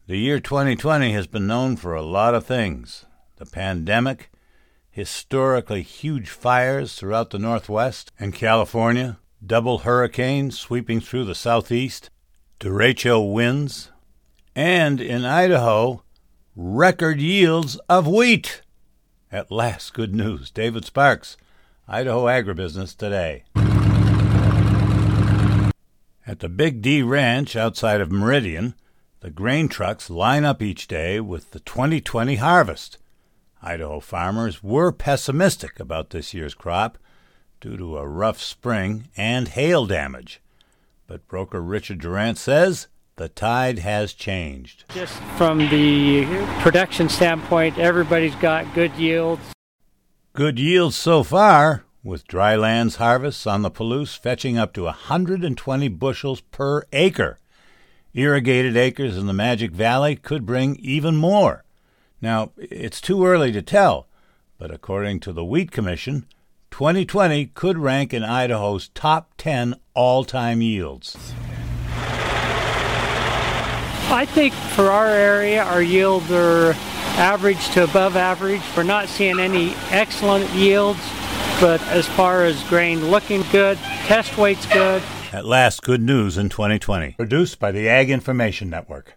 The year 2020 has been known for a lot of things. The pandemic, historically huge fires throughout the Northwest and California, double hurricanes sweeping through the Southeast, derecho winds, and in Idaho, record yields of wheat. At last, good news. David Sparks, Idaho Agribusiness Today. At the Big D Ranch outside of Meridian, the grain trucks line up each day with the 2020 harvest. Idaho farmers were pessimistic about this year's crop due to a rough spring and hail damage. But broker Richard Durant says the tide has changed. Just from the production standpoint, everybody's got good yields. Good yields so far, with dry lands harvests on the Palouse fetching up to 120 bushels per acre. Irrigated acres in the Magic Valley could bring even more. Now, it's too early to tell, but according to the Wheat Commission, 2020 could rank in Idaho's top 10 all-time yields. I think for our area, our yields are average to above average. We're not seeing any excellent yields, but as far as grain looking good, test weight's good. At last, good news in 2020. Produced by the Ag Information Network.